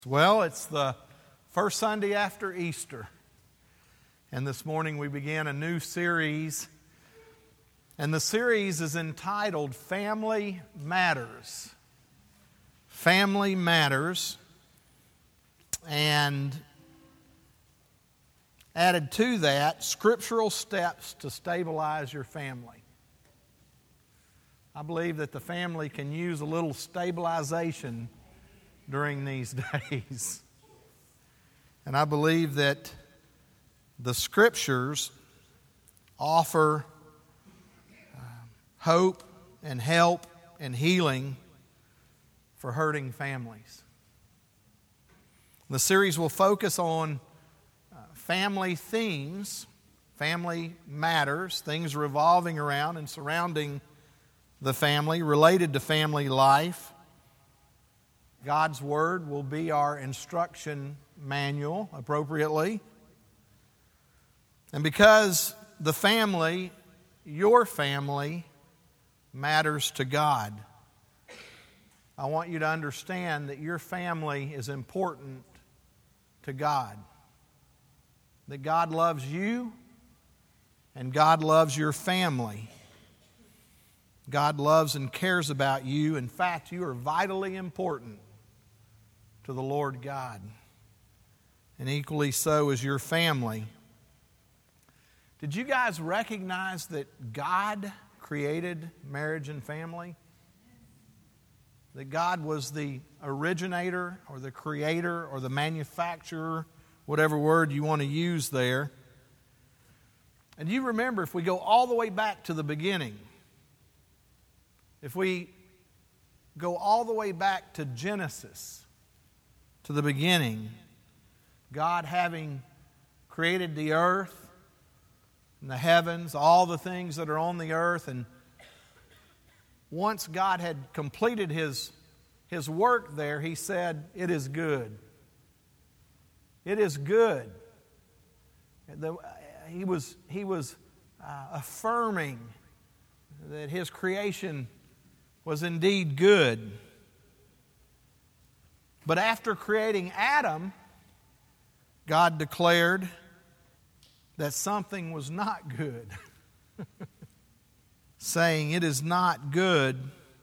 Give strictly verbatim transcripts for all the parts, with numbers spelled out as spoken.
Well, it's the first Sunday after Easter, and this morning we began a new series, and the series is entitled Family Matters. Family Matters, and added to that, scriptural steps to stabilize your family. I believe that the family can use a little stabilization during these days. And I believe that the Scriptures offer uh, hope and help and healing for hurting families. The series will focus on uh, family themes, family matters, things revolving around and surrounding the family, related to family life. God's Word will be our instruction manual appropriately. And because the family, your family, matters to God, I want you to understand that your family is important to God. That God loves you and God loves your family. God loves and cares about you. In fact, you are vitally important to the Lord God, and equally so is your family. Did you guys recognize that God created marriage and family? That God was the originator or the creator or the manufacturer, whatever word you want to use there. And you remember, if we go all the way back to the beginning, if we go all the way back to Genesis, to the beginning, God having created the earth and the heavens, all the things that are on the earth, and once God had completed His, his work there, He said, "It is good." It is good. The, he was, he was uh, affirming that His creation was indeed good. But after creating Adam, God declared that something was not good, saying it is not good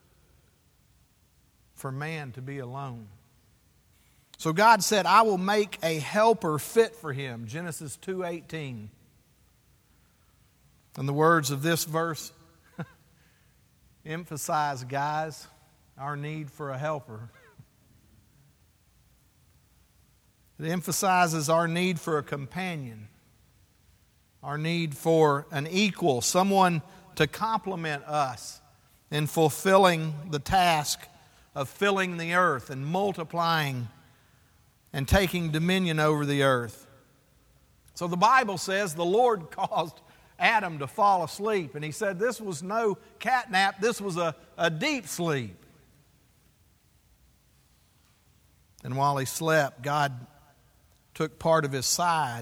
for man to be alone. So God said, "I will make a helper fit for him," Genesis two eighteen. And the words of this verse emphasize, guys, our need for a helper. It emphasizes our need for a companion, our need for an equal, someone to complement us in fulfilling the task of filling the earth and multiplying and taking dominion over the earth. So the Bible says the Lord caused Adam to fall asleep, and He said this was no catnap, this was a, a deep sleep. And while he slept, God took part of his side,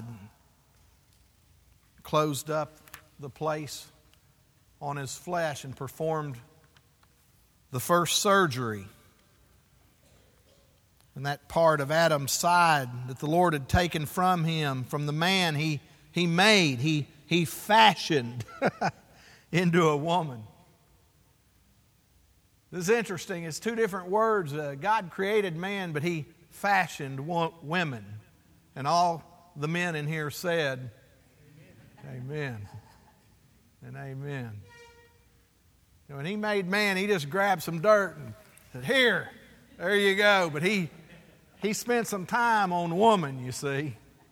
closed up the place on his flesh, and performed the first surgery. And that part of Adam's side that the Lord had taken from him, from the man he, he made, he, he fashioned into a woman. This is interesting. It's two different words. Uh, God created man, but He fashioned wo- women. And all the men in here said, Amen. Amen. And amen. When He made man, He just grabbed some dirt and said, "Here, there you go." But he, he spent some time on woman, you see.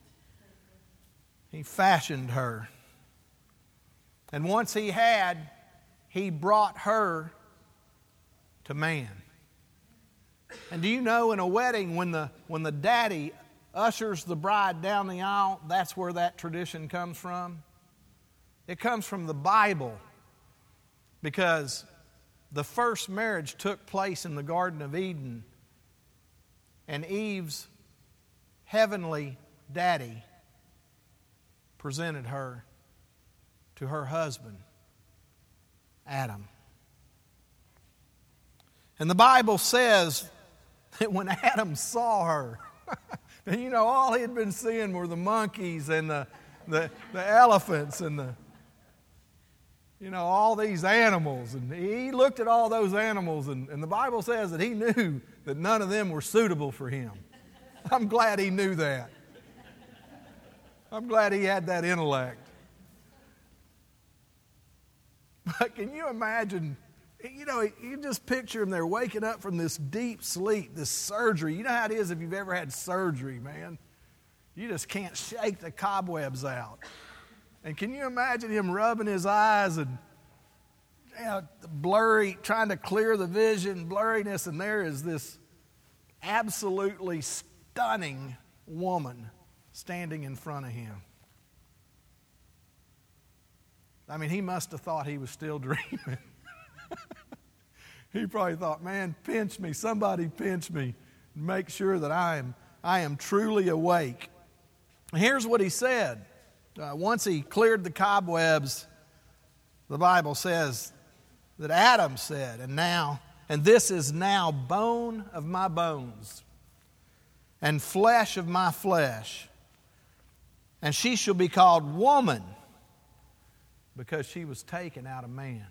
He fashioned her. And once He had, He brought her to man. And do you know, in a wedding, when the when the daddy ushers the bride down the aisle, that's where that tradition comes from? It comes from the Bible, because the first marriage took place in the Garden of Eden, and Eve's heavenly daddy presented her to her husband, Adam. And the Bible says that when Adam saw her, And you know, all he had been seeing were the monkeys and the, the, the elephants and the, you know, all these animals. And he looked at all those animals, and, and the Bible says that he knew that none of them were suitable for him. I'm glad he knew that. I'm glad he had that intellect. But can you imagine, you know, you just picture them, they're waking up from this deep sleep, this surgery. You know how it is if you've ever had surgery, man. You just can't shake the cobwebs out. And can you imagine him rubbing his eyes and, you know, blurry, trying to clear the vision, blurriness, and there is this absolutely stunning woman standing in front of him. I mean, he must have thought he was still dreaming. He probably thought, man, pinch me, somebody pinch me, make sure that I am, I am truly awake. And here's what he said. Uh, once he cleared the cobwebs, the Bible says that Adam said, and now, and this is now bone of my bones and flesh of my flesh, and she shall be called woman, because she was taken out of man.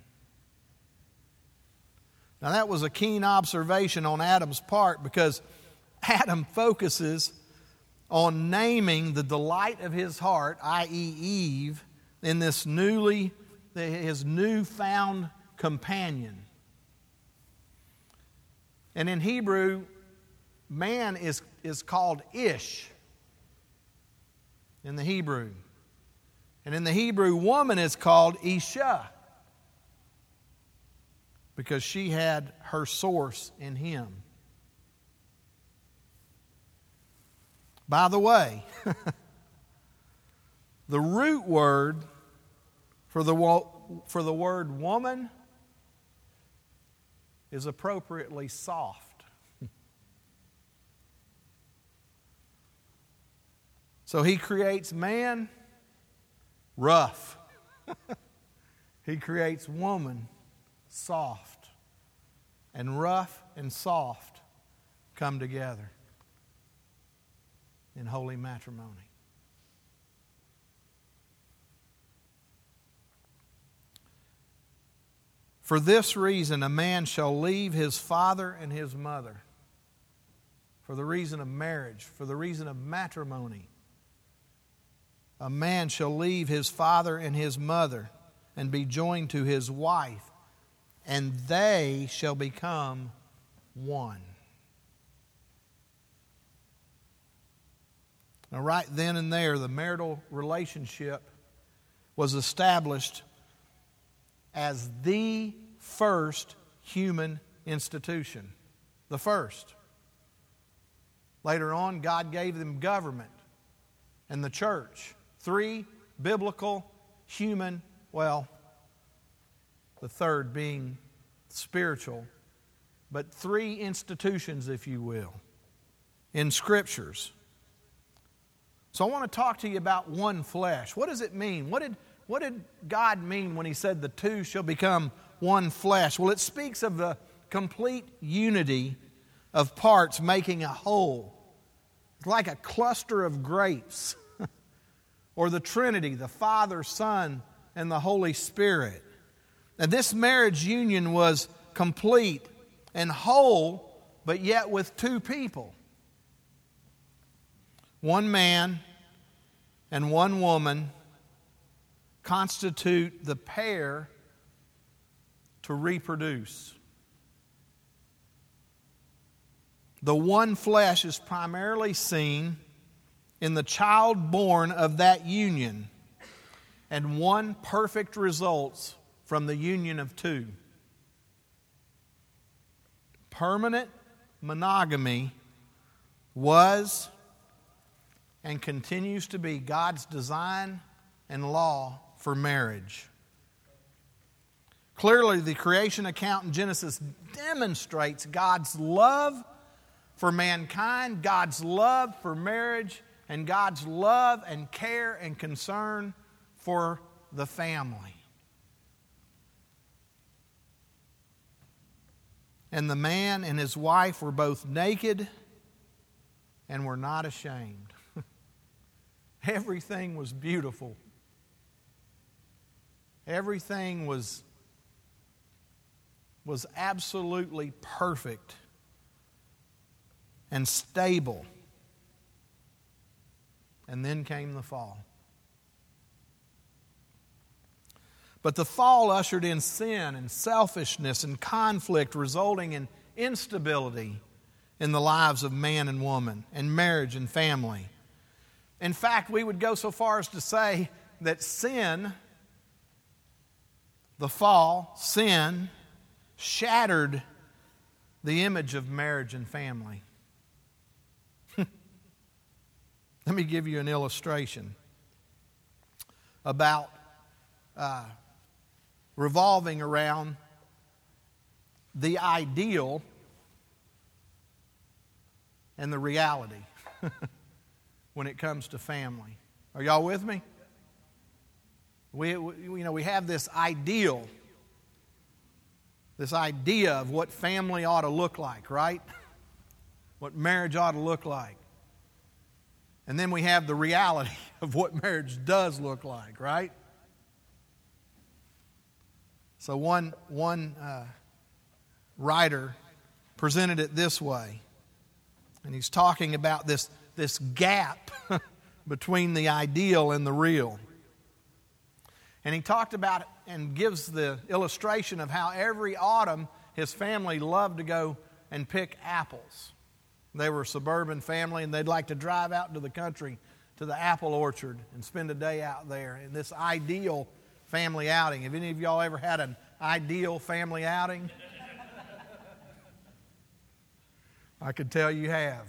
Now that was a keen observation on Adam's part, because Adam focuses on naming the delight of his heart, that is. Eve, in this newly, his newfound companion. And in Hebrew, man is, is called Ish in the Hebrew. And in the Hebrew, woman is called Isha, because she had her source in him. By the way, the root word for the, for the word woman is appropriately soft. So he creates man rough. He creates woman soft. And rough and soft come together in holy matrimony. For this reason a man shall leave his father and his mother. For the reason of marriage, for the reason of matrimony. A man shall leave his father and his mother and be joined to his wife, and they shall become one. Now, right then and there, the marital relationship was established as the first human institution. The first. Later on, God gave them government and the church. Three biblical, human, well, the third being spiritual, but three institutions, if you will, in Scriptures. So I want to talk to you about one flesh. What does it mean? What did, what did God mean when He said the two shall become one flesh? Well, it speaks of the complete unity of parts making a whole. It's like a cluster of grapes. Or the Trinity, the Father, Son, and the Holy Spirit. And this marriage union was complete and whole, but yet with two people. One man and one woman constitute the pair to reproduce. The one flesh is primarily seen in the child born of that union, and one perfect results from the union of two. Permanent monogamy was and continues to be God's design and law for marriage. Clearly, the creation account in Genesis demonstrates God's love for mankind, God's love for marriage, and God's love and care and concern for the family. And the man and his wife were both naked and were not ashamed. Everything was beautiful. Everything was, was absolutely perfect and stable. And then came the fall. But the fall ushered in sin and selfishness and conflict, resulting in instability in the lives of man and woman, and marriage and family. In fact, we would go so far as to say that sin, the fall, sin, shattered the image of marriage and family. Let me give you an illustration about uh, revolving around the ideal and the reality when it comes to family. Are y'all with me? We, we, you know, we have this ideal, this idea of what family ought to look like, right? What marriage ought to look like. And then we have the reality of what marriage does look like, right? So one, one uh, writer presented it this way. And he's talking about this, this gap between the ideal and the real. And he talked about it and gives the illustration of how every autumn his family loved to go and pick apples. They were a suburban family, and they'd like to drive out into the country to the apple orchard and spend a day out there in this ideal family outing. Have any of y'all ever had an ideal family outing? I could tell you have.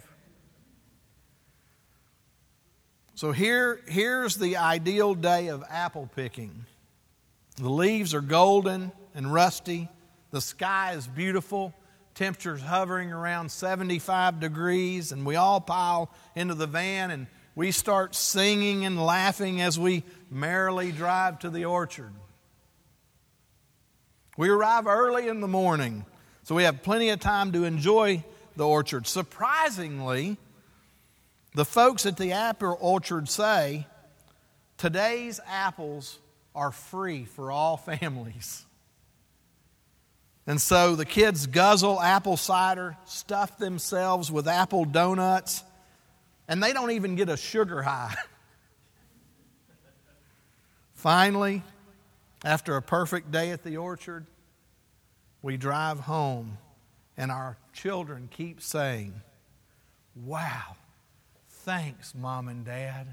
So here, here's the ideal day of apple picking. The leaves are golden and rusty. The sky is beautiful. Temperature's hovering around seventy-five degrees, and we all pile into the van and we start singing and laughing as we merrily drive to the orchard. We arrive early in the morning, so we have plenty of time to enjoy the orchard. Surprisingly, the folks at the apple orchard say, today's apples are free for all families. And so the kids guzzle apple cider, stuff themselves with apple donuts, and they don't even get a sugar high. Finally, after a perfect day at the orchard, we drive home, and our children keep saying, "Wow, thanks, Mom and Dad."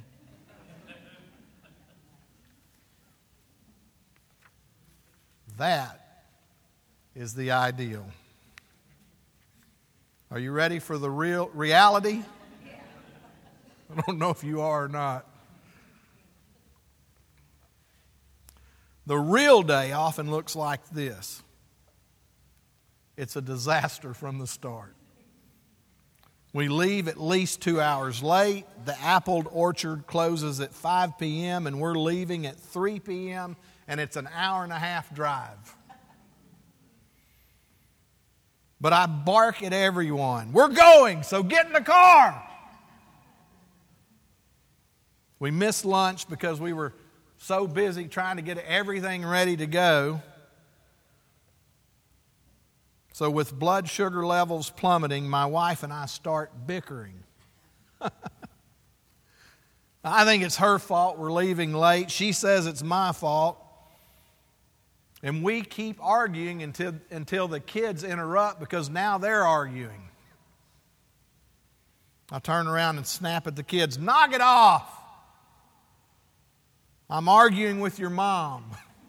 That is the ideal. Are you ready for the real reality? I don't know if you are or not. The real day often looks like this. It's a disaster from the start. We leave at least two hours late. The apple orchard closes at five p.m. and we're leaving at three p.m. and it's an hour and a half drive. But I bark at everyone. We're going, so get in the car. We missed lunch because we were so busy trying to get everything ready to go. So with blood sugar levels plummeting, my wife and I start bickering. I think it's her fault we're leaving late. She says it's my fault. And we keep arguing until, until the kids interrupt because now they're arguing. I turn around and snap at the kids. Knock it off! I'm arguing with your mom.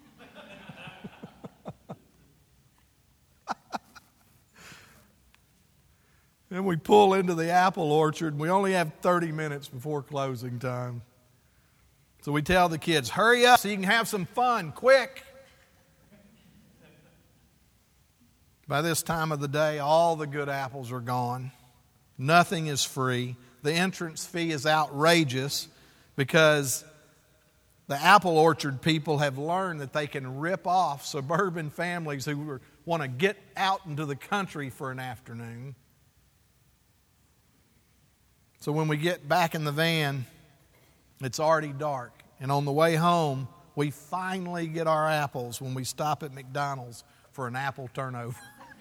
Then we pull into the apple orchard, and we only have thirty minutes before closing time. So we tell the kids, hurry up so you can have some fun, quick. By this time of the day, all the good apples are gone. Nothing is free. The entrance fee is outrageous because the apple orchard people have learned that they can rip off suburban families who want to get out into the country for an afternoon. So when we get back in the van, it's already dark. And on the way home, we finally get our apples when we stop at McDonald's for an apple turnover.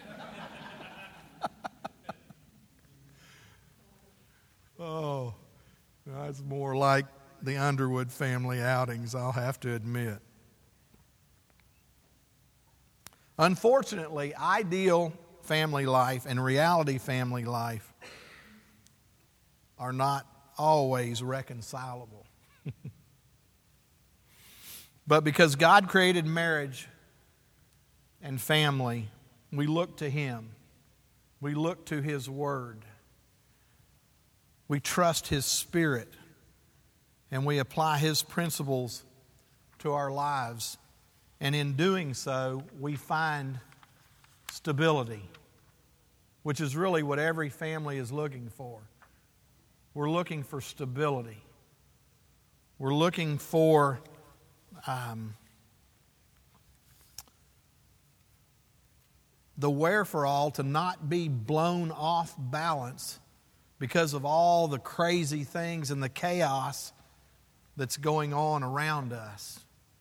Oh, that's more like the Underwood family outings, I'll have to admit. Unfortunately, ideal family life and reality family life are not always reconcilable. But because God created marriage and family, we look to Him. We look to His Word. We trust His Spirit. And we apply His principles to our lives. And in doing so, we find stability, which is really what every family is looking for. We're looking for stability. We're looking for um, the wherefore-all to not be blown off balance because of all the crazy things and the chaos that's going on around us.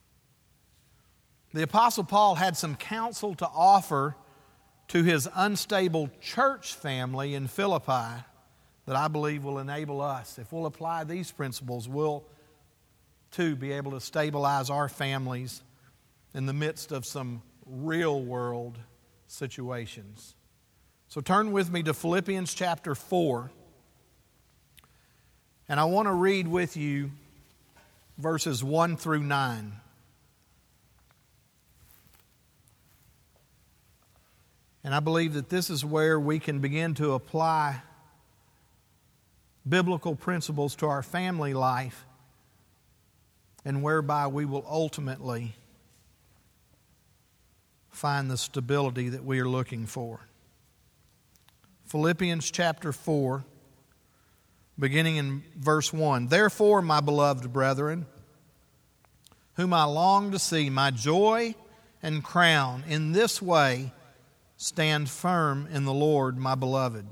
The Apostle Paul had some counsel to offer to his unstable church family in Philippi that I believe will enable us. If we'll apply these principles, we'll too be able to stabilize our families in the midst of some real world situations. So turn with me to Philippians chapter four. And I want to read with you verses one through nine. And I believe that this is where we can begin to apply biblical principles to our family life, and whereby we will ultimately find the stability that we are looking for. Philippians chapter four, beginning in verse one. Therefore, my beloved brethren, whom I long to see, my joy and crown, in this way stand firm in the Lord, my beloved.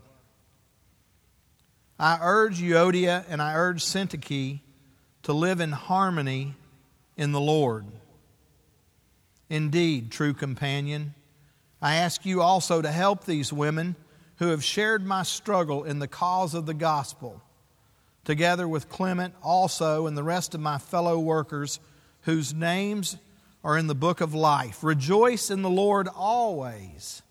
I urge Euodia and I urge Syntyche to live in harmony in the Lord. Indeed, true companion, I ask you also to help these women who have shared my struggle in the cause of the gospel, together with Clement also and the rest of my fellow workers whose names are in the book of life. Rejoice in the Lord always.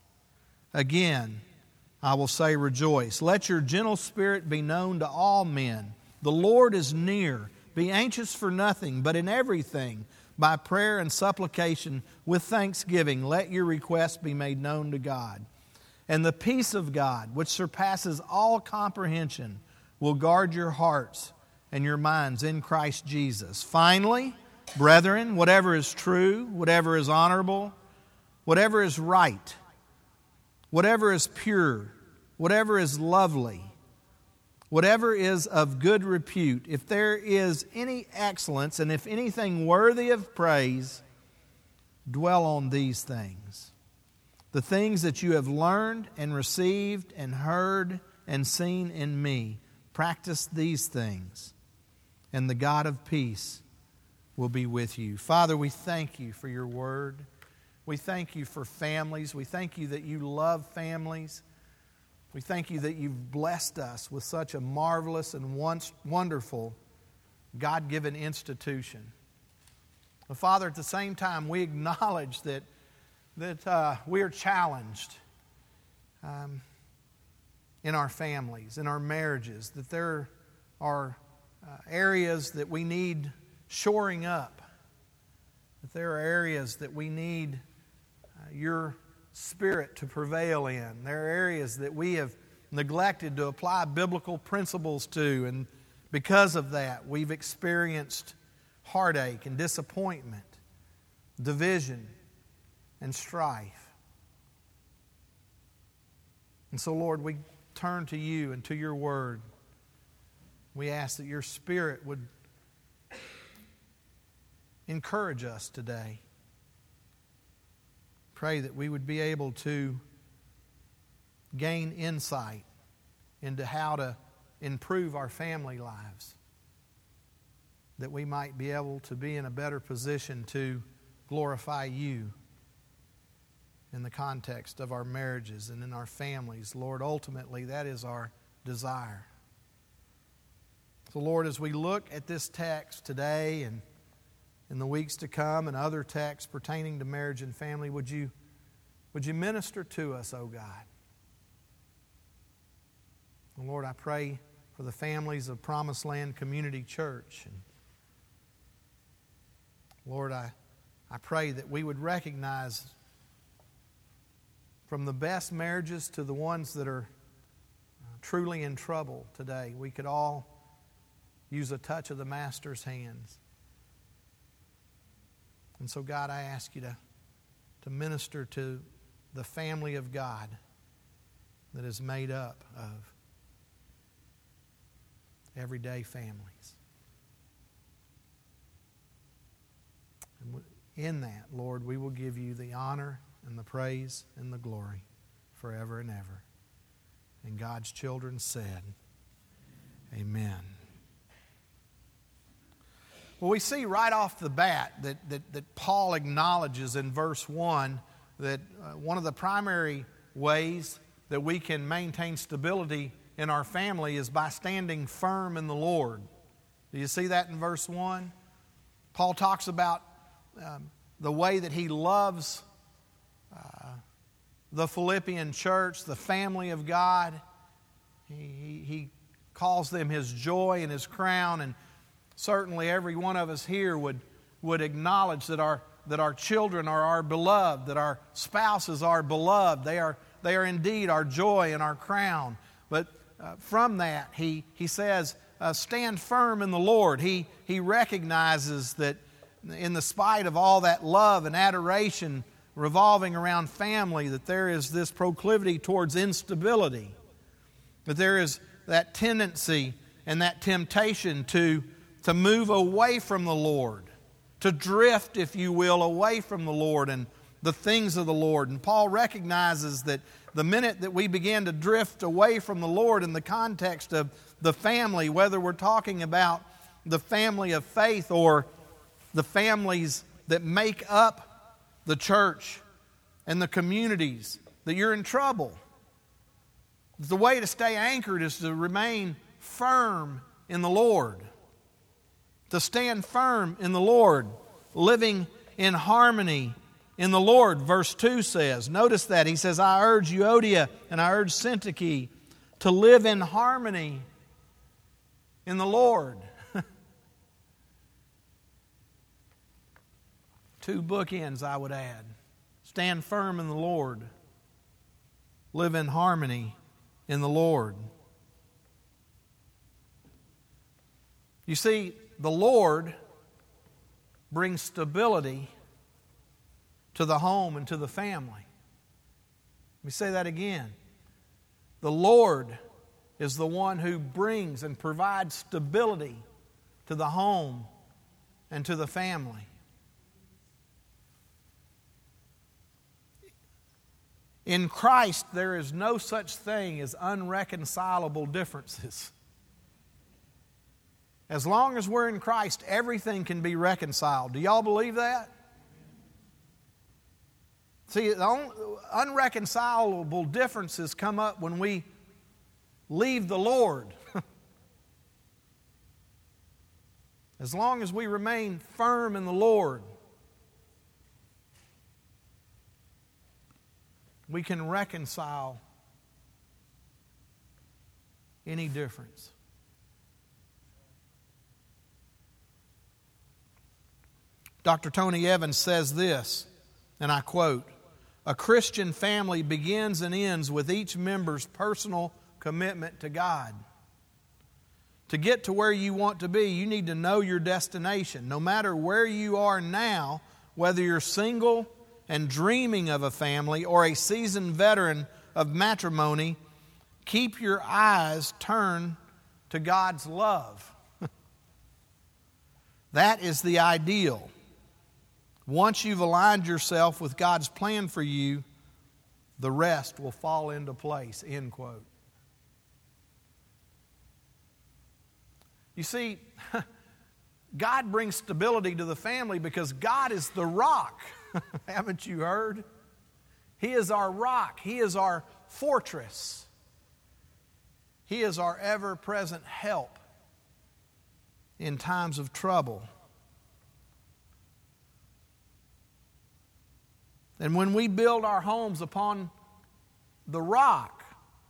Again, I will say rejoice. Let your gentle spirit be known to all men. The Lord is near. Be anxious for nothing, but in everything, by prayer and supplication, with thanksgiving, let your requests be made known to God. And the peace of God, which surpasses all comprehension, will guard your hearts and your minds in Christ Jesus. Finally, brethren, whatever is true, whatever is honorable, whatever is right, whatever is pure, whatever is lovely, whatever is of good repute, if there is any excellence and if anything worthy of praise, dwell on these things. The things that you have learned and received and heard and seen in me, practice these things, and the God of peace will be with you. Father, we thank you for your word. We thank you for families. We thank you that you love families. We thank you that you've blessed us with such a marvelous and wonderful God-given institution. But Father, at the same time, we acknowledge that, that uh, we are challenged um, in our families, in our marriages, that there are uh, areas that we need shoring up, that there are areas that we need uh, your Spirit to prevail in. There are areas that we have neglected to apply biblical principles to, and because of that, we've experienced heartache and disappointment, division and strife. And so, Lord, we turn to you and to your word. We ask that your Spirit would encourage us today. Pray that we would be able to gain insight into how to improve our family lives, that we might be able to be in a better position to glorify You in the context of our marriages and in our families. Lord, ultimately, that is our desire. So, Lord, as we look at this text today and in the weeks to come and other texts pertaining to marriage and family, would you, would you minister to us, oh God? And Lord, I pray for the families of Promised Land Community Church. And Lord, I, I pray that we would recognize from the best marriages to the ones that are uh, truly in trouble today, we could all use a touch of the Master's hands. And so, God, I ask You to, to minister to the family of God that is made up of everyday families. And in that, Lord, we will give You the honor and the praise and the glory forever and ever. And God's children said, Amen. Well, we see right off the bat that, that, that Paul acknowledges in verse one that uh, one of the primary ways that we can maintain stability in our family is by standing firm in the Lord. Do you see that in verse one? Paul talks about um, the way that he loves uh, the Philippian church, the family of God. He, he, he calls them his joy and his crown, and certainly every one of us here would, would acknowledge that our, that our children are our beloved, that our spouses are beloved. They are, they are indeed our joy and our crown. But uh, from that, he, he says, uh, stand firm in the Lord. He, he recognizes that in the spite of all that love and adoration revolving around family, that there is this proclivity towards instability, that there is that tendency and that temptation to to move away from the Lord, to drift, if you will, away from the Lord and the things of the Lord. And Paul recognizes that the minute that we begin to drift away from the Lord in the context of the family, whether we're talking about the family of faith or the families that make up the church and the communities, that you're in trouble. The way to stay anchored is to remain firm in the Lord. To stand firm in the Lord, living in harmony in the Lord, verse two says. Notice that. He says, I urge Euodia and I urge Syntyche to live in harmony in the Lord. Two bookends, I would add. Stand firm in the Lord. Live in harmony in the Lord. You see, the Lord brings stability to the home and to the family. Let me say that again. The Lord is the one who brings and provides stability to the home and to the family. In Christ, there is no such thing as unreconcilable differences. As long as we're in Christ, everything can be reconciled. Do y'all believe that? See, the unreconcilable differences come up when we leave the Lord. As long as we remain firm in the Lord, we can reconcile any difference. Doctor Tony Evans says this, and I quote, "A Christian family begins and ends with each member's personal commitment to God. To get to where you want to be, you need to know your destination. No matter where you are now, whether you're single and dreaming of a family or a seasoned veteran of matrimony, keep your eyes turned to God's love." That is the ideal. Once you've aligned yourself with God's plan for you, the rest will fall into place. End quote. You see, God brings stability to the family because God is the rock. Haven't you heard? He is our rock. He is our fortress. He is our ever-present help in times of trouble. And when we build our homes upon the rock,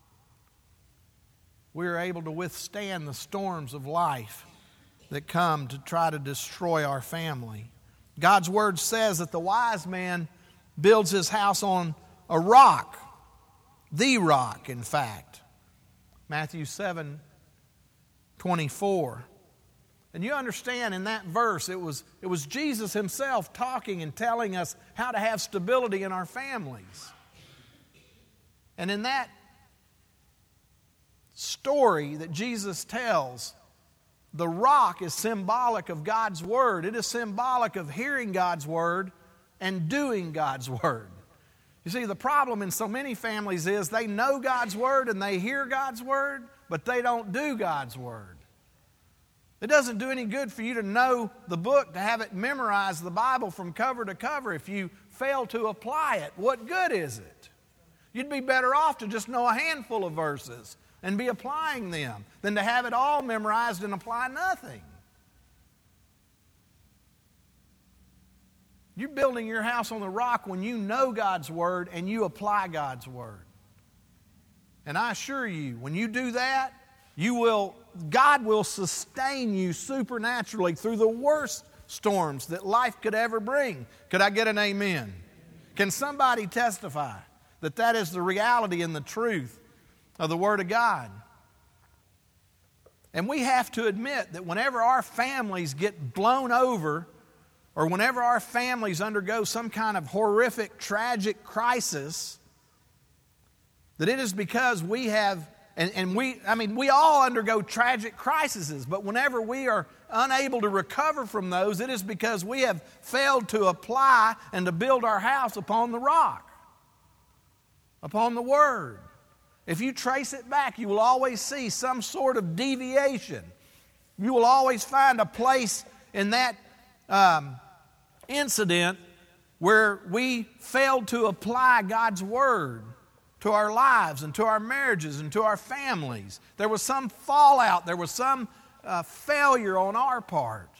we are able to withstand the storms of life that come to try to destroy our family. God's Word says that the wise man builds his house on a rock, the rock, in fact. Matthew seven twenty-four. And you understand in that verse, it was, it was Jesus himself talking and telling us how to have stability in our families. And in that story that Jesus tells, the rock is symbolic of God's Word. It is symbolic of hearing God's Word and doing God's Word. You see, the problem in so many families is they know God's Word and they hear God's Word, but they don't do God's Word. It doesn't do any good for you to know the book, to have it memorize the Bible from cover to cover if you fail to apply it. What good is it? You'd be better off to just know a handful of verses and be applying them than to have it all memorized and apply nothing. You're building your house on the rock when you know God's Word and you apply God's Word. And I assure you, when you do that, you will, God will sustain you supernaturally through the worst storms that life could ever bring. Could I get an amen? Can somebody testify that that is the reality and the truth of the Word of God? And we have to admit that whenever our families get blown over, or whenever our families undergo some kind of horrific, tragic crisis, that it is because we have, and, and we, I mean, we all undergo tragic crises, but whenever we are unable to recover from those, it is because we have failed to apply and to build our house upon the rock, upon the Word. If you trace it back, you will always see some sort of deviation. You will always find a place in that um, incident where we failed to apply God's Word to our lives and to our marriages and to our families. There was some fallout. There was some uh, failure on our part.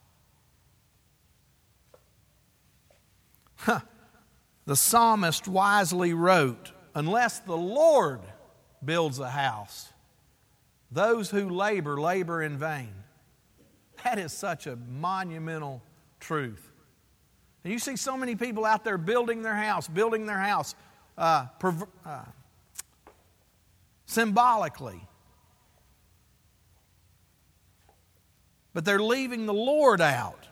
Huh. The psalmist wisely wrote, "Unless the Lord builds a house, those who labor, labor in vain." That is such a monumental truth. And you see so many people out there building their house, building their house uh, perv- uh, symbolically. But they're leaving the Lord out.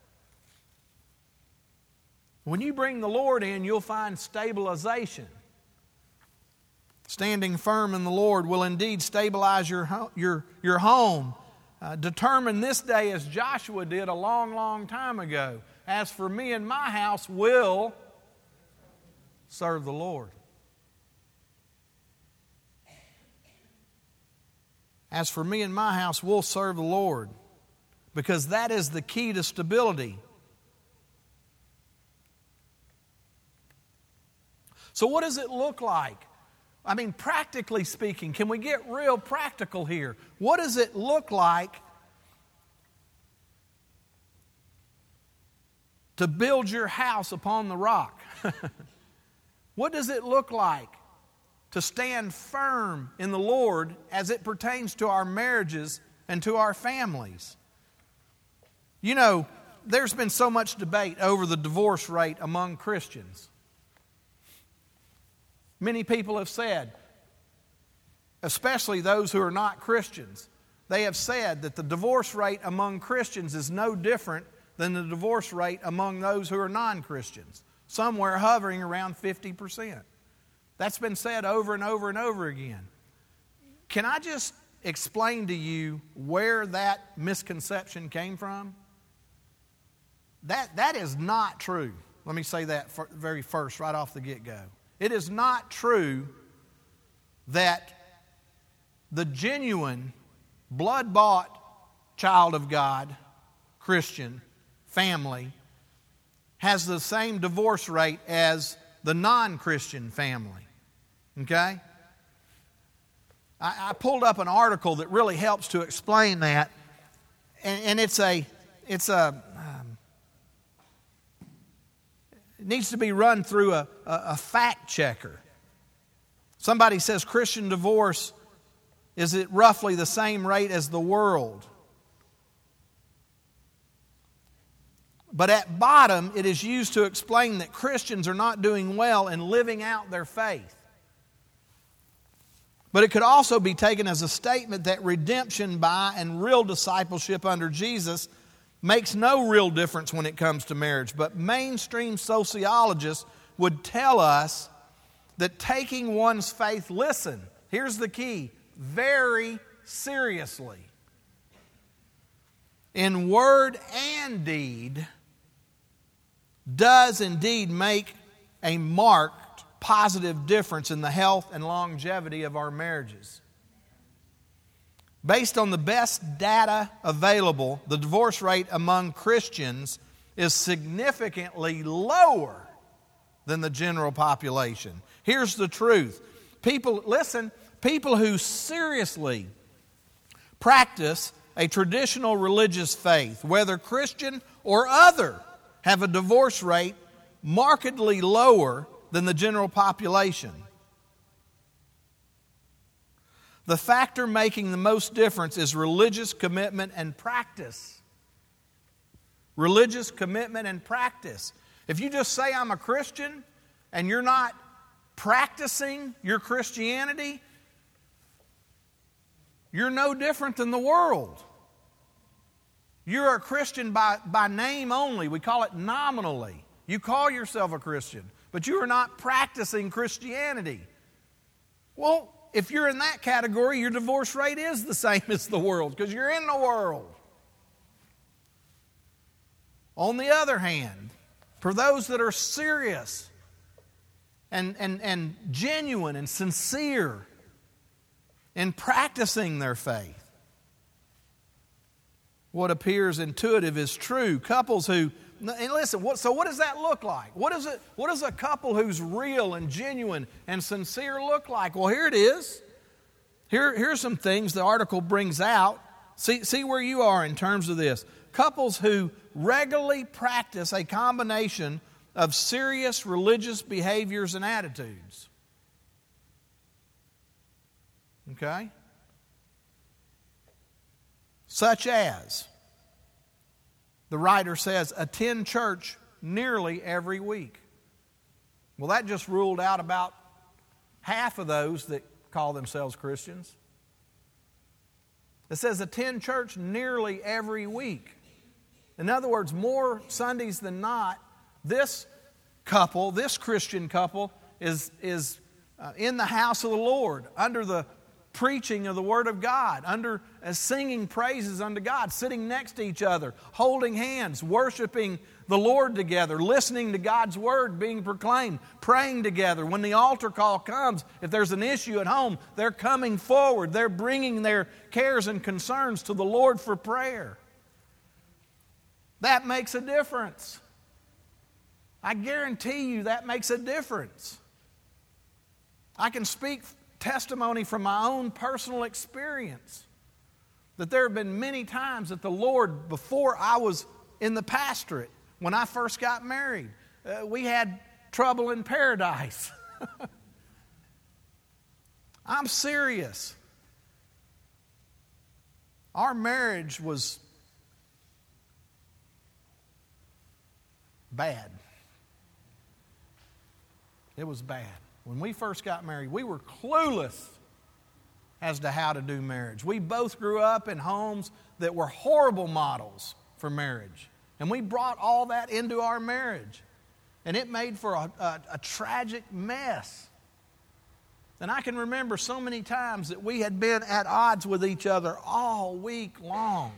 When you bring the Lord in, you'll find stabilization. Standing firm in the Lord will indeed stabilize your, ho- your, your home. Uh, determine this day, as Joshua did a long, long time ago. As for me and my house, will serve the Lord. As for me and my house, we'll serve the Lord. Because that is the key to stability. So what does it look like? I mean, practically speaking, can we get real practical here? What does it look like to build your house upon the rock? What does it look like to stand firm in the Lord as it pertains to our marriages and to our families? You know, there's been so much debate over the divorce rate among Christians. Many people have said, especially those who are not Christians, they have said that the divorce rate among Christians is no different than the divorce rate among those who are non-Christians, somewhere hovering around fifty percent. That's been said over and over and over again. Can I just explain to you where that misconception came from? That, that is not true. Let me say that for, very first, right off the get-go. It is not true that the genuine, blood-bought child of God, Christian, family, has the same divorce rate as the non-Christian family. Okay? I, I pulled up an article that really helps to explain that, and, and it's a, it's a, um, it needs to be run through a, a, a fact checker. Somebody says Christian divorce is at roughly the same rate as the world. But at bottom, it is used to explain that Christians are not doing well in living out their faith. But it could also be taken as a statement that redemption by and real discipleship under Jesus makes no real difference when it comes to marriage. But mainstream sociologists would tell us that taking one's faith, listen, here's the key, very seriously, in word and deed, does indeed make a marked positive difference in the health and longevity of our marriages. Based on the best data available, the divorce rate among Christians is significantly lower than the general population. Here's the truth. People, listen, people who seriously practice a traditional religious faith, whether Christian or other, have a divorce rate markedly lower than the general population. The factor making the most difference is religious commitment and practice. Religious commitment and practice. If you just say I'm a Christian and you're not practicing your Christianity, you're no different than the world. You're a Christian by, by name only. We call it nominally. You call yourself a Christian, but you are not practicing Christianity. Well, if you're in that category, your divorce rate is the same as the world because you're in the world. On the other hand, for those that are serious and, and, and genuine and sincere in practicing their faith, what appears intuitive is true. Couples who, and listen, what, so what does that look like? What is it? What does a couple who's real and genuine and sincere look like? Well, here it is. Here, here's some things the article brings out. See, see where you are in terms of this. Couples who regularly practice a combination of serious religious behaviors and attitudes. Okay? Such as, the writer says, attend church nearly every week. Well, that just ruled out about half of those that call themselves Christians. It says attend church nearly every week. In other words, more Sundays than not, this couple, this Christian couple, is, is uh, in the house of the Lord, under the preaching of the Word of God, under uh, singing praises unto God, sitting next to each other, holding hands, worshiping the Lord together, listening to God's Word being proclaimed, praying together. When the altar call comes, if there's an issue at home, they're coming forward. They're bringing their cares and concerns to the Lord for prayer. That makes a difference. I guarantee you that makes a difference. I can speak testimony from my own personal experience that there have been many times that the Lord, before I was in the pastorate, when I first got married, uh, we had trouble in paradise. I'm serious. Our marriage was bad. It was bad. When we first got married, we were clueless as to how to do marriage. We both grew up in homes that were horrible models for marriage. And we brought all that into our marriage. And it made for a, a, a tragic mess. And I can remember so many times that we had been at odds with each other all week long.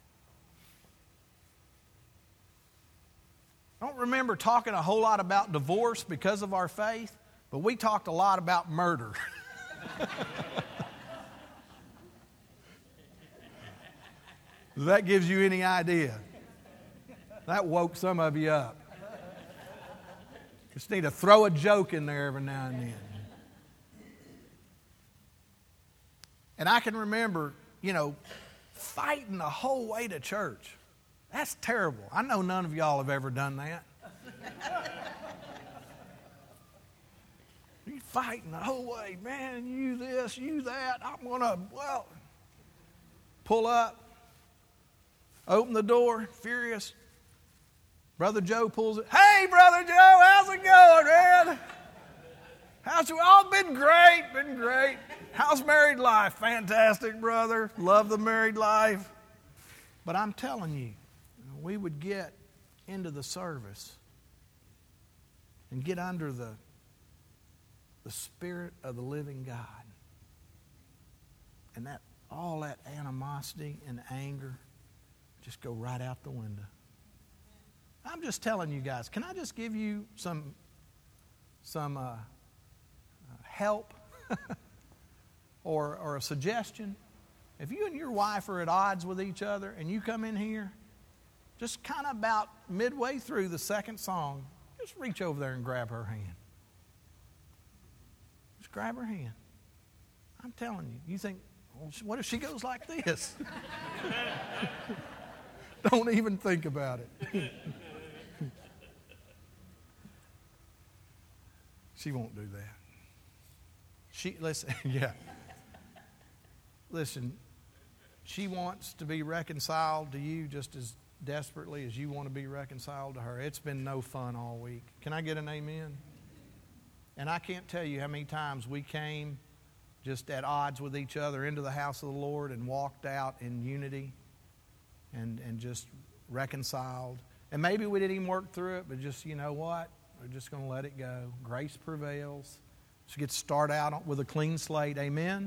I don't remember talking a whole lot about divorce because of our faith, but we talked a lot about murder. That gives you any idea. That woke some of you up. Just need to throw a joke in there every now and then. And I can remember, you know, fighting the whole way to church. That's terrible. I know none of y'all have ever done that. You fighting the whole way, man, you this, you that. I'm going to, well, pull up, open the door, furious. Brother Joe pulls it. Hey, Brother Joe, how's it going, man? How's it all been great, been great. How's married life? Fantastic, brother. Love the married life. But I'm telling you, we would get into the service and get under the, the Spirit of the living God. And that all that animosity and anger just go right out the window. I'm just telling you guys, can I just give you some, some uh, help or, or a suggestion? If you and your wife are at odds with each other and you come in here, just kind of about midway through the second song, just reach over there and grab her hand. Just grab her hand. I'm telling you, you think, well, what if she goes like this? Don't even think about it. She won't do that. She, listen, yeah. Listen, she wants to be reconciled to you just as desperately as you want to be reconciled to her. It's been no fun all week. Can I get an amen? And I can't tell you how many times we came just at odds with each other into the house of the Lord and walked out in unity and, and just reconciled. And maybe we didn't even work through it, but just, you know what? We're just going to let it go. Grace prevails. Just get to start out with a clean slate. Amen?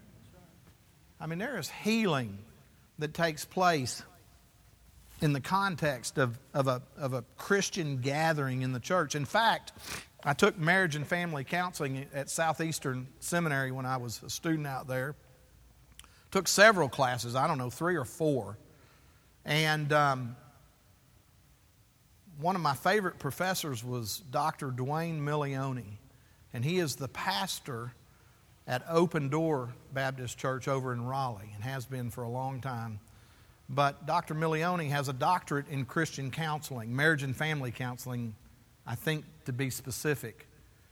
I mean, there is healing that takes place in the context of, of, a, of a Christian gathering in the church. In fact, I took marriage and family counseling at Southeastern Seminary when I was a student out there. Took several classes, I don't know, three or four. And um, one of my favorite professors was Doctor Dwayne Milione. And he is the pastor at Open Door Baptist Church over in Raleigh and has been for a long time. But Doctor Milione has a doctorate in Christian counseling, marriage and family counseling, I think to be specific.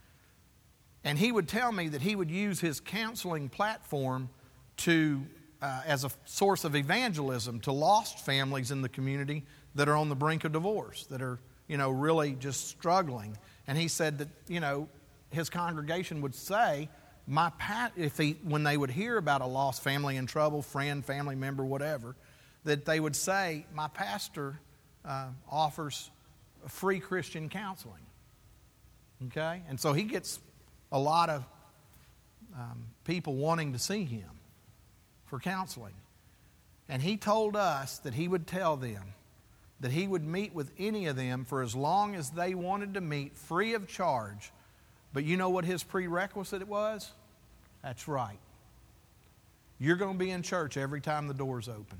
And he would tell me that he would use his counseling platform to, uh, as a source of evangelism to lost families in the community that are on the brink of divorce, that are, you know, really just struggling. And he said that, you know, his congregation would say, my pa- if he, when they would hear about a lost family in trouble, friend, family member, whatever, that they would say, my pastor uh, offers free Christian counseling. Okay? And so he gets a lot of um, people wanting to see him for counseling. And he told us that he would tell them that he would meet with any of them for as long as they wanted to meet, free of charge. But you know what his prerequisite was? That's right. You're going to be in church every time the door's open.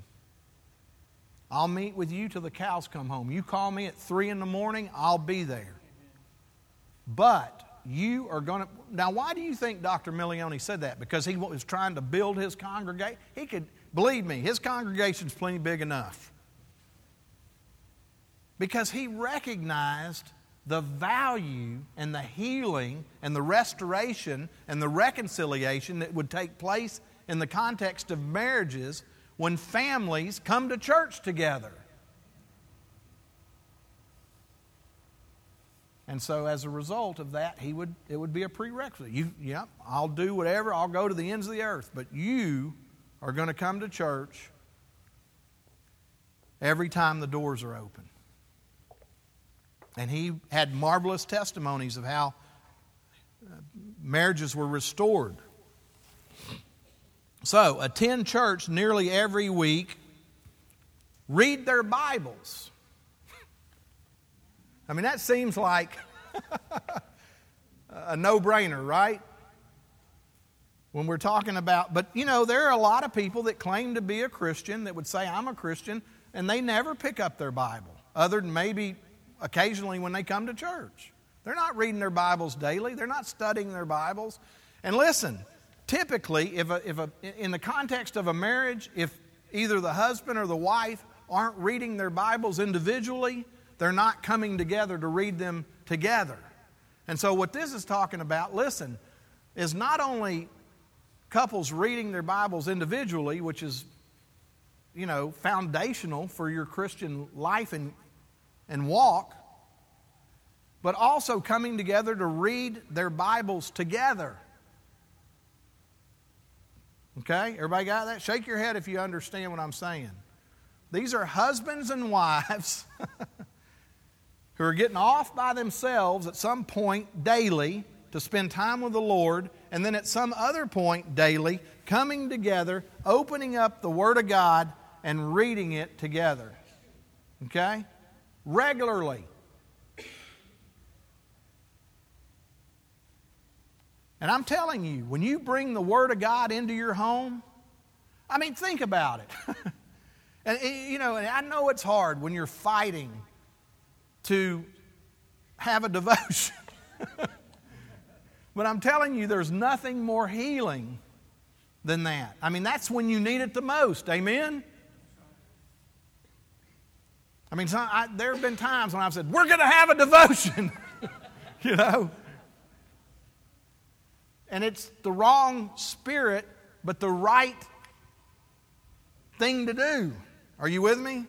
I'll meet with you till the cows come home. You call me at three in the morning, I'll be there. But you are going to... Now, why do you think Doctor Milione said that? Because he was trying to build his congregation? He could... Believe me, his congregation's plenty big enough. Because he recognized the value and the healing and the restoration and the reconciliation that would take place in the context of marriages when families come to church together. And so as a result of that, he would it would be a prerequisite. You, yeah, I'll do whatever, I'll go to the ends of the earth, but you are going to come to church every time the doors are open. And he had marvelous testimonies of how marriages were restored. So, attend church nearly every week. Read their Bibles. I mean, that seems like a no-brainer, right? when we're talking about, but you know, there are a lot of people that claim to be a Christian that would say, I'm a Christian, and they never pick up their Bible, other than maybe occasionally when they come to church. They're not reading their Bibles daily. They're not studying their Bibles. And listen, typically, if a, if a, in the context of a marriage, if either the husband or the wife aren't reading their Bibles individually, they're not coming together to read them together. And so what this is talking about, listen, is not only couples reading their Bibles individually, which is, you know, foundational for your Christian life and, and walk, but also coming together to read their Bibles together. Okay? Everybody got that? Shake your head if you understand what I'm saying. These are husbands and wives who are getting off by themselves at some point daily to spend time with the Lord, and then at some other point daily coming together, opening up the Word of God and reading it together. Okay? Regularly. And I'm telling you, when you bring the Word of God into your home, I mean, think about it. And, you know, and I know it's hard when you're fighting to have a devotion. But I'm telling you, there's nothing more healing than that. I mean, that's when you need it the most. Amen? I mean, some, I, there have been times when I've said, we're going to have a devotion. You know? And it's the wrong spirit, but the right thing to do. Are you with me?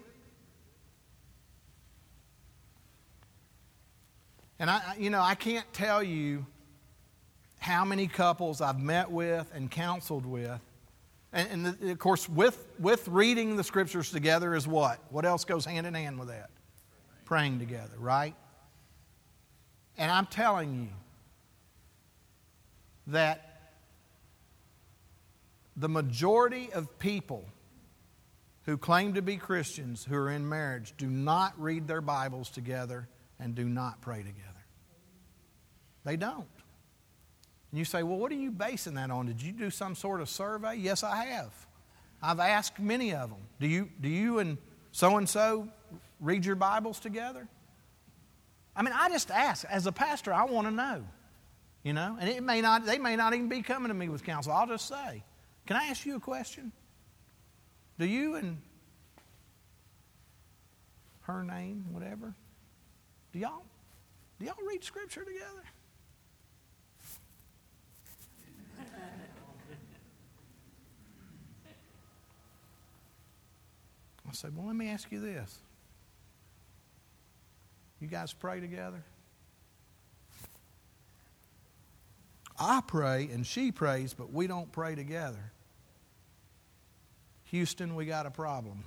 And I, you know, I can't tell you how many couples I've met with and counseled with. And, and of course, with, with reading the Scriptures together is what? What else goes hand in hand with that? Praying together, right? And I'm telling you that the majority of people who claim to be Christians who are in marriage do not read their Bibles together and do not pray together. They don't. And you say, well, what are you basing that on? Did you do some sort of survey? Yes, I have. I've asked many of them. Do you, do you and so-and-so read your Bibles together? I mean, I just ask. As a pastor, I want to know. You know, and it may not, they may not even be coming to me with counsel. I'll just say, can I ask you a question? Do you and her name, whatever, do y'all, do y'all read Scripture together? I said, well, let me ask you this. You guys pray together? I pray and she prays, but we don't pray together. Houston, we got a problem.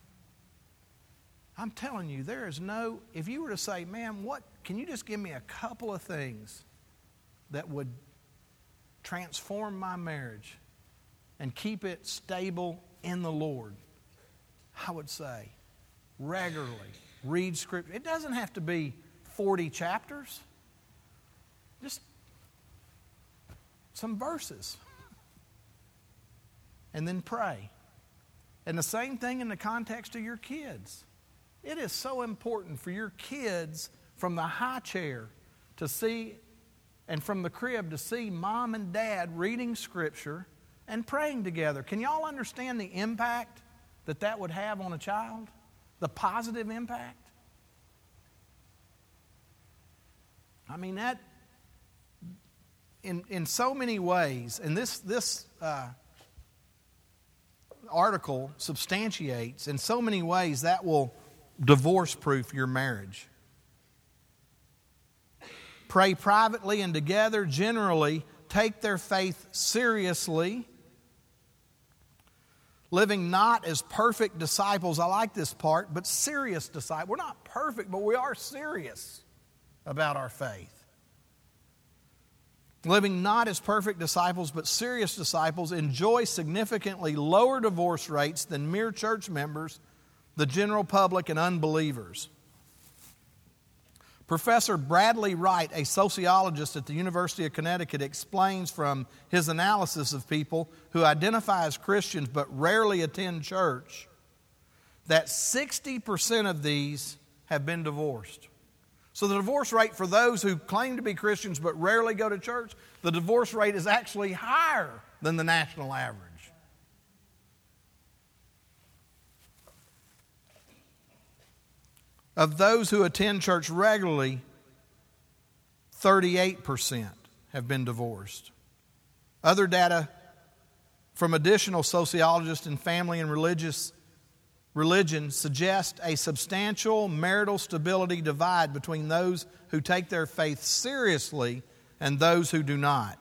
I'm telling you, there is no, if you were to say, man, what, can you just give me a couple of things that would transform my marriage and keep it stable in the Lord? I would say, regularly read Scripture. It doesn't have to be forty chapters. Just some verses. And then pray. And the same thing in the context of your kids. It is so important for your kids from the high chair to see, and from the crib to see mom and dad reading Scripture and praying together. Can y'all understand the impact that that would have on a child? The positive impact? I mean, that, in, in so many ways, and this, this uh, article substantiates, in so many ways, that will divorce-proof your marriage. Pray privately and together. Generally, take their faith seriously. Living not as perfect disciples. I like this part, but serious disciples. We're not perfect, but we are serious about our faith. Living not as perfect disciples, but serious disciples enjoy significantly lower divorce rates than mere church members, the general public, and unbelievers. Professor Bradley Wright, a sociologist at the University of Connecticut, explains from his analysis of people who identify as Christians but rarely attend church that sixty percent of these have been divorced. So the divorce rate for those who claim to be Christians but rarely go to church, the divorce rate is actually higher than the national average. Of those who attend church regularly, thirty-eight percent have been divorced. Other data from additional sociologists in family and religious religion suggest a substantial marital stability divide between those who take their faith seriously and those who do not.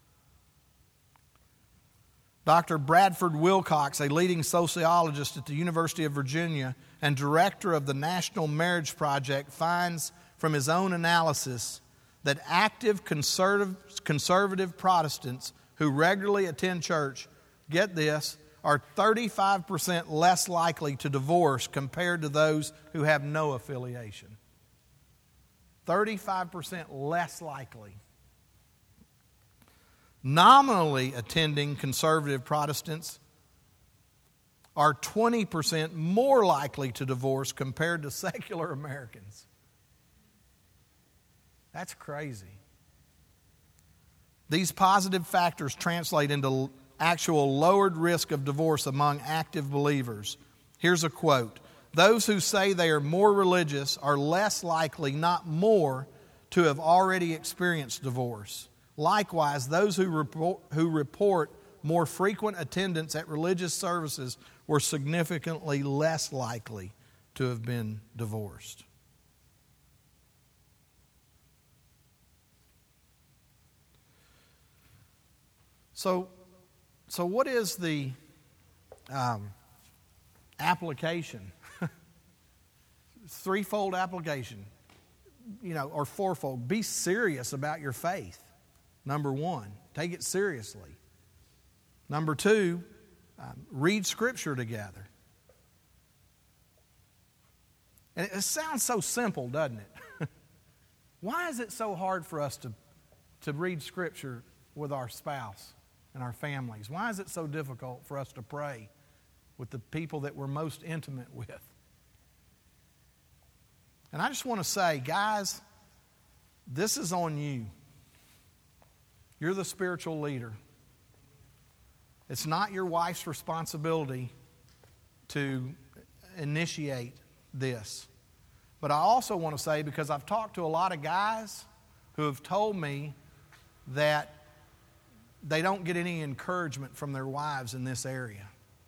Doctor Bradford Wilcox, a leading sociologist at the University of Virginia and director of the National Marriage Project, finds from his own analysis that active conservative, conservative Protestants who regularly attend church, get this, are thirty-five percent less likely to divorce compared to those who have no affiliation. thirty-five percent less likely. Nominally attending conservative Protestants are twenty percent more likely to divorce compared to secular Americans. That's crazy. These positive factors translate into actual lowered risk of divorce among active believers. Here's a quote. Those who say they are more religious are less likely, not more, to have already experienced divorce. Likewise, those who report, who report more frequent attendance at religious services were significantly less likely to have been divorced. So, so what is the um, application? Threefold application, you know, or fourfold. Be serious about your faith. Number one, take it seriously. Number two, um, read Scripture together. And it sounds so simple, doesn't it? Why is it so hard for us to, to read Scripture with our spouse and our families? Why is it so difficult for us to pray with the people that we're most intimate with? And I just want to say, guys, this is on you. You're the spiritual leader. It's not your wife's responsibility to initiate this. But I also want to say, because I've talked to a lot of guys who have told me that they don't get any encouragement from their wives in this area.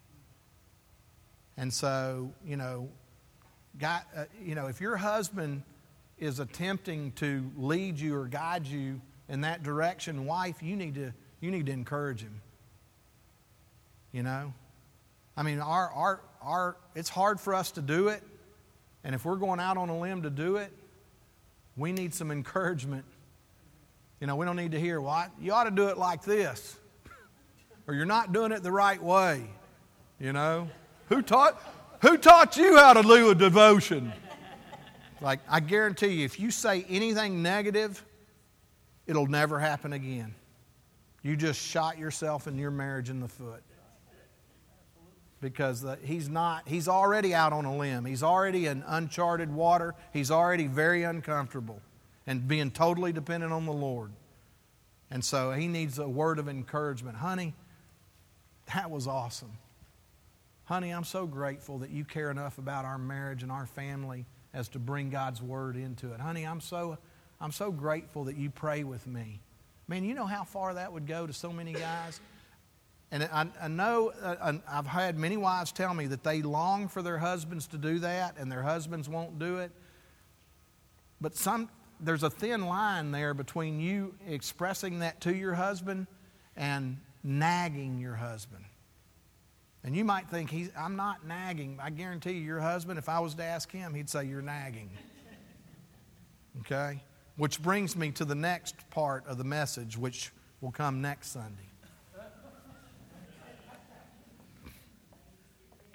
And so, you know, guy, uh, you know, if your husband is attempting to lead you or guide you in that direction, wife, you need to you need to encourage him. You know? I mean, our our our it's hard for us to do it, and if we're going out on a limb to do it, we need some encouragement. You know, we don't need to hear, well, you ought to do it like this, or you're not doing it the right way. You know? Who taught who taught you how to do a devotion? Like, I guarantee you, if you say anything negative, it'll never happen again. You just shot yourself and your marriage in the foot. Because the, he's not, he's already out on a limb. He's already in uncharted water. He's already very uncomfortable and being totally dependent on the Lord. And so he needs a word of encouragement. Honey, that was awesome. Honey, I'm so grateful that you care enough about our marriage and our family as to bring God's word into it. Honey, I'm so I'm so grateful that you pray with me. Man, you know how far that would go to so many guys? And I, I know uh, I've had many wives tell me that they long for their husbands to do that and their husbands won't do it. But some there's a thin line there between you expressing that to your husband and nagging your husband. And you might think, he's, I'm not nagging. I guarantee you, your husband, if I was to ask him, he'd say, you're nagging. Okay? Which brings me to the next part of the message, which will come next Sunday.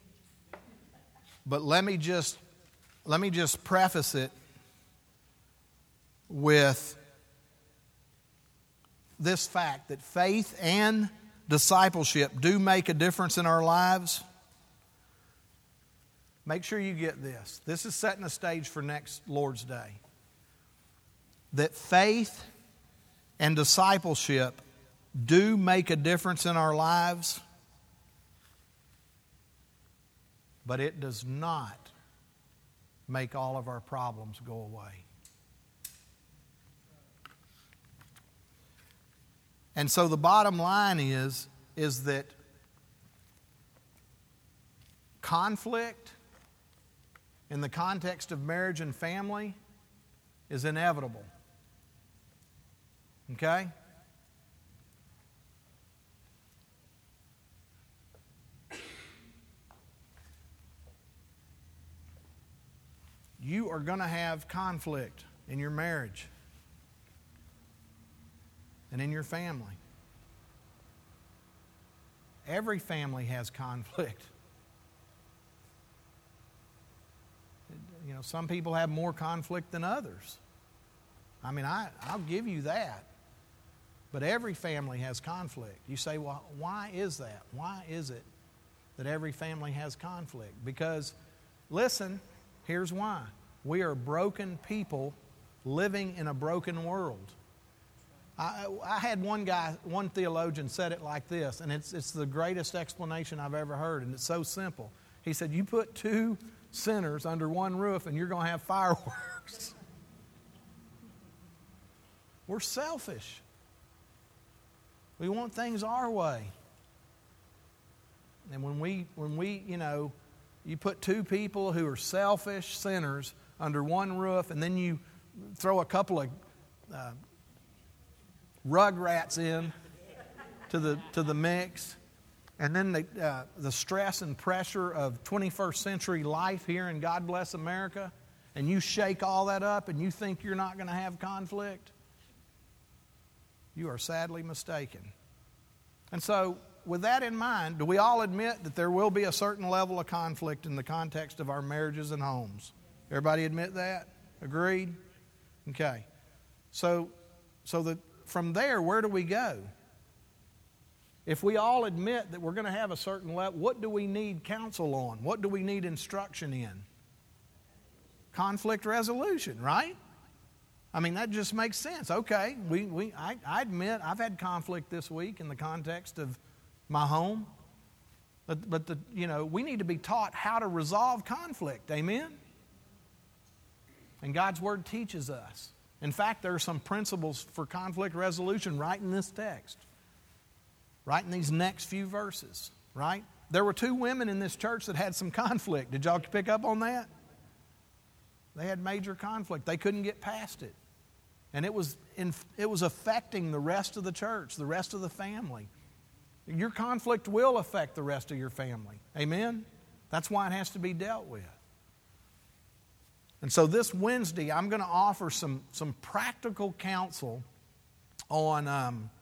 But let me just let me just preface it with this fact that faith and discipleship do make a difference in our lives, make sure you get this. This is setting the stage for next Lord's Day. That faith and discipleship do make a difference in our lives, but it does not make all of our problems go away. And so the bottom line is, is that conflict in the context of marriage and family is inevitable. Okay? You are going to have conflict in your marriage and in your family. Every family has conflict. You know, some people have more conflict than others. I mean, I, I'll give you that. But every family has conflict. You say, well, why is that? Why is it that every family has conflict? Because, listen, here's why. We are broken people living in a broken world. I, I had one guy, one theologian said it like this, and it's, it's the greatest explanation I've ever heard, and it's so simple. He said, you put two sinners under one roof and you're going to have fireworks. We're selfish. We want things our way. And when we, when we, you know, you put two people who are selfish sinners under one roof, and then you throw a couple of uh, rugrats in to the to the mix, and then the, uh, the stress and pressure of twenty-first century life here in God Bless America, and you shake all that up and you think you're not going to have conflict, you are sadly mistaken. And so, with that in mind, do we all admit that there will be a certain level of conflict in the context of our marriages and homes? Everybody admit that? Agreed? Okay. So, so that from there, where do we go? If we all admit that we're going to have a certain level, what do we need counsel on? What do we need instruction in? Conflict resolution, right? I mean, that just makes sense. Okay, we, we, I, I admit I've had conflict this week in the context of my home. But, but the, you know, we need to be taught how to resolve conflict. Amen? And God's Word teaches us. In fact, there are some principles for conflict resolution right in this text. Right in these next few verses. Right? There were two women in this church that had some conflict. Did y'all pick up on that? They had major conflict. They couldn't get past it. And it was, in, it was affecting the rest of the church, the rest of the family. Your conflict will affect the rest of your family. Amen? That's why it has to be dealt with. And so this Wednesday, I'm going to offer some, some practical counsel on, um,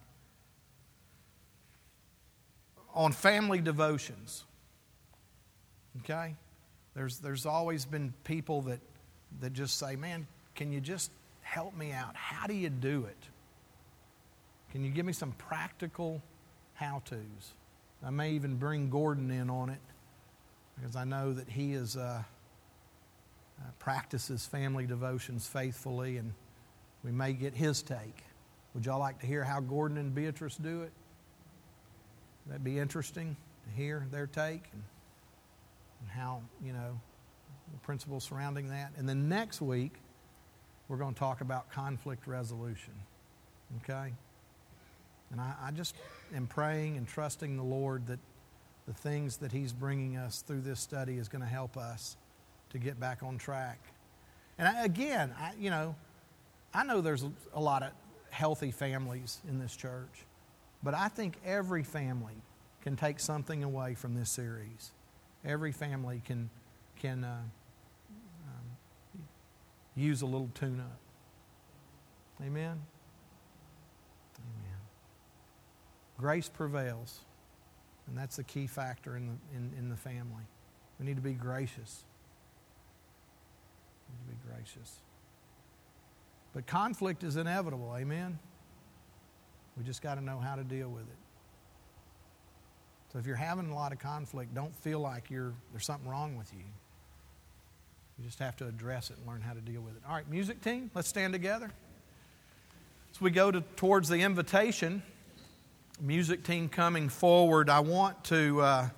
on family devotions. Okay? There's, there's always been people that, that just say, man, can you just help me out? How do you do it? Can you give me some practical how-tos? I may even bring Gordon in on it because I know that he is uh, uh, practices family devotions faithfully, and we may get his take. Would y'all like to hear how Gordon and Beatrice do it? That'd be interesting to hear their take and, and how, you know, the principles surrounding that. And then next week, we're going to talk about conflict resolution. Okay? And I, I just am praying and trusting the Lord that the things that He's bringing us through this study is going to help us to get back on track. And I, again, I, you know, I know there's a lot of healthy families in this church, but I think every family can take something away from this series. Every family can can uh, um, use a little tune-up. Amen? Amen. Grace prevails, and that's the key factor in the, in, in the family. We need to be gracious. We need to be gracious. But conflict is inevitable, amen? We just got to know how to deal with it. So if you're having a lot of conflict, don't feel like you're there's something wrong with you. You just have to address it and learn how to deal with it. All right, music team, let's stand together. As we go to, towards the invitation, music team coming forward, I want to uh,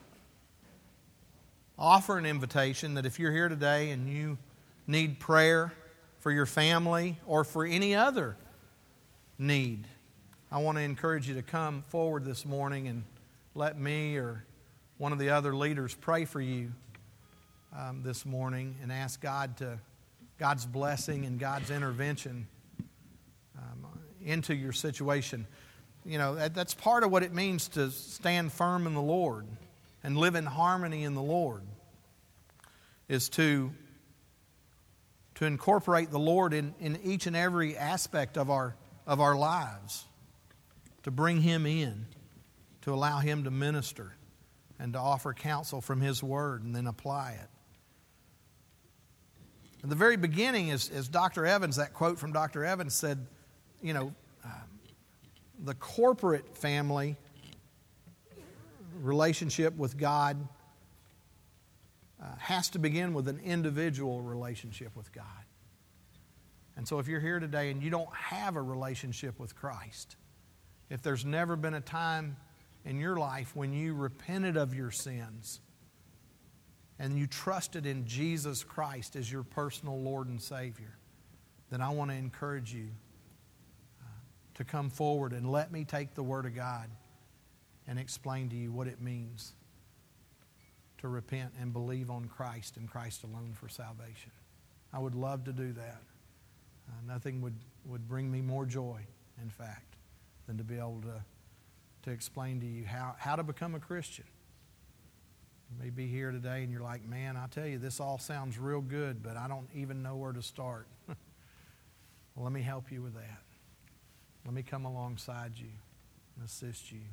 offer an invitation that if you're here today and you need prayer for your family or for any other need, I want to encourage you to come forward this morning and let me or one of the other leaders pray for you um, this morning and ask God to God's blessing and God's intervention um, into your situation. You know, that, that's part of what it means to stand firm in the Lord and live in harmony in the Lord, is to, to incorporate the Lord in, in each and every aspect of our, of our lives, to bring Him in, to allow Him to minister and to offer counsel from His Word and then apply it. In the very beginning, as, as Doctor Evans, that quote from Doctor Evans said, you know, um, the corporate family relationship with God uh, has to begin with an individual relationship with God. And so if you're here today and you don't have a relationship with Christ, if there's never been a time in your life when you repented of your sins and you trusted in Jesus Christ as your personal Lord and Savior, then I want to encourage you uh, to come forward and let me take the Word of God and explain to you what it means to repent and believe on Christ and Christ alone for salvation. I would love to do that. Uh, nothing would, would bring me more joy, in fact, than to be able to, to explain to you how, how to become a Christian. You may be here today and you're like, man, I tell you, this all sounds real good, but I don't even know where to start. Well, let me help you with that. Let me come alongside you and assist you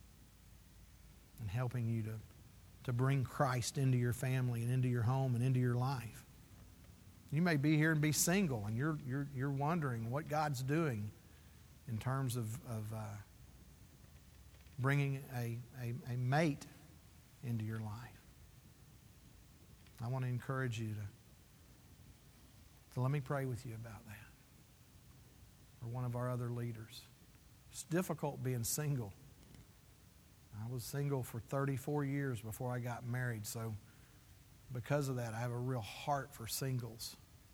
in helping you to, to bring Christ into your family and into your home and into your life. You may be here and be single and you're, you're, you're wondering what God's doing in terms of, of uh, bringing a, a, a mate into your life. I want to encourage you to, to let me pray with you about that. Or one of our other leaders. It's difficult being single. I was single for thirty-four years before I got married, so because of that, I have a real heart for singles.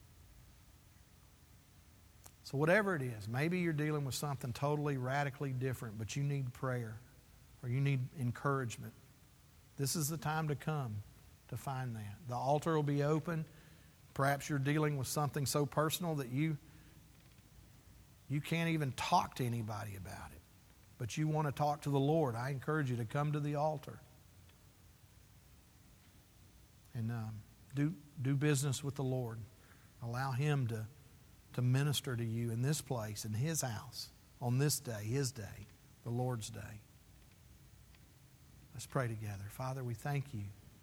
So whatever it is, maybe you're dealing with something totally, radically different, but you need prayer or you need encouragement. This is the time to come to find that. The altar will be open. Perhaps you're dealing with something so personal that you, you can't even talk to anybody about it, but you want to talk to the Lord. I encourage you to come to the altar and um, do, do business with the Lord. Allow Him to to minister to you in this place, in His house, on this day, His day, the Lord's day. Let's pray together. Father, we thank you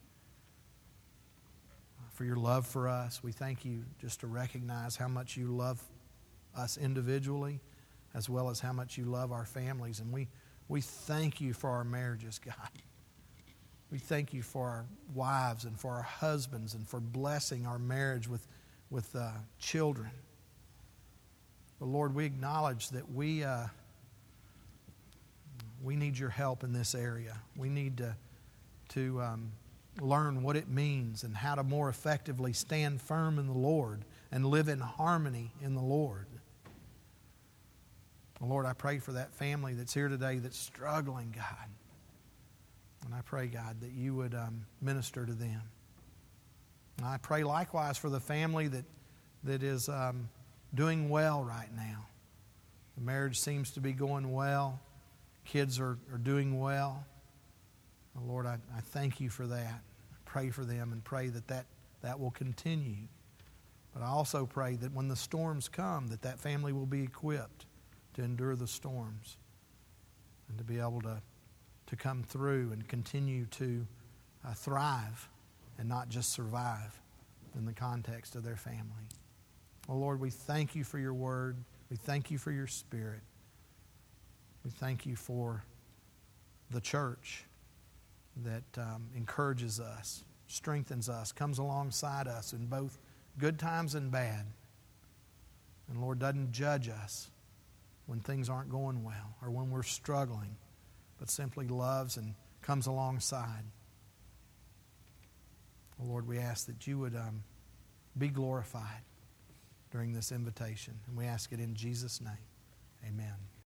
for your love for us. We thank you just to recognize how much you love us individually as well as how much you love our families. And we, we thank you for our marriages, God. We thank you for our wives and for our husbands and for blessing our marriage with, with uh, children. But Lord, we acknowledge that we uh, we need your help in this area. We need to, to um, learn what it means and how to more effectively stand firm in the Lord and live in harmony in the Lord. Lord, I pray for that family that's here today that's struggling, God. And I pray, God, that you would um, minister to them. And I pray likewise for the family that that is... Um, doing well right now. The marriage seems to be going well. Kids are, are doing well. Oh, Lord, I, I thank you for that. I pray for them and pray that, that that will continue. But I also pray that when the storms come, that that family will be equipped to endure the storms and to be able to, to come through and continue to uh, thrive and not just survive in the context of their family. Oh, Lord, we thank you for your word. We thank you for your Spirit. We thank you for the church that um, encourages us, strengthens us, comes alongside us in both good times and bad. And Lord, doesn't judge us when things aren't going well or when we're struggling, but simply loves and comes alongside. Oh, Lord, we ask that you would um, be glorified during this invitation. And we ask it in Jesus' name. Amen.